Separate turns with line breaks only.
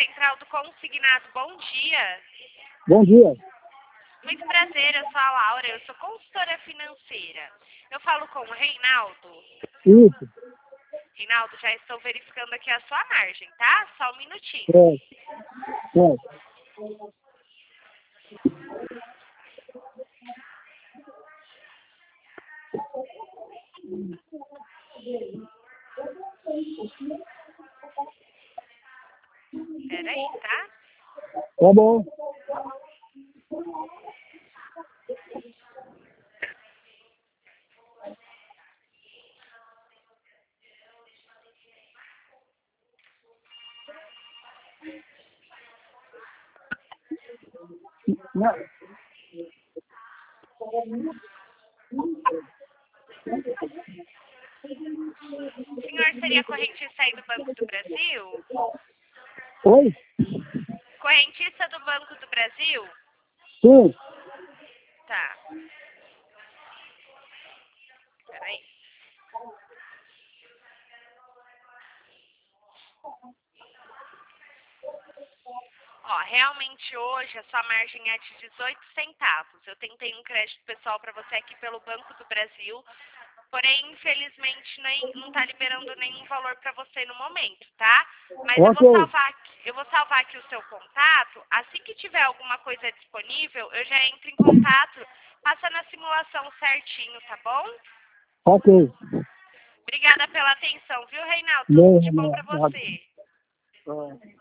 Central do Consignado, bom dia.
Bom dia.
Muito prazer, eu sou a Laura, eu sou consultora financeira. Eu falo com o Reinaldo.
Isso.
Reinaldo, já estou verificando aqui a sua margem, tá? Só um minutinho.
Certo.
Peraí, tá?
Tá bom. Não.
O senhor seria correntista aí do Banco do Brasil?
Oi?
Correntista do Banco do Brasil?
Sim.
Tá. Peraí. Ó, realmente hoje a sua margem é de 18 centavos. Eu tentei um crédito pessoal para você aqui pelo Banco do Brasil, porém, infelizmente, não está liberando nenhum valor para você no momento, tá? Mas eu
Ok.
vou salvar aqui o seu contato. Assim que tiver alguma coisa disponível, eu já entro em contato, passando a simulação certinho, tá bom?
Ok.
Obrigada pela atenção, viu, Reinaldo? Tudo
Não,
de bom
não,
para
não.
você.
Ah.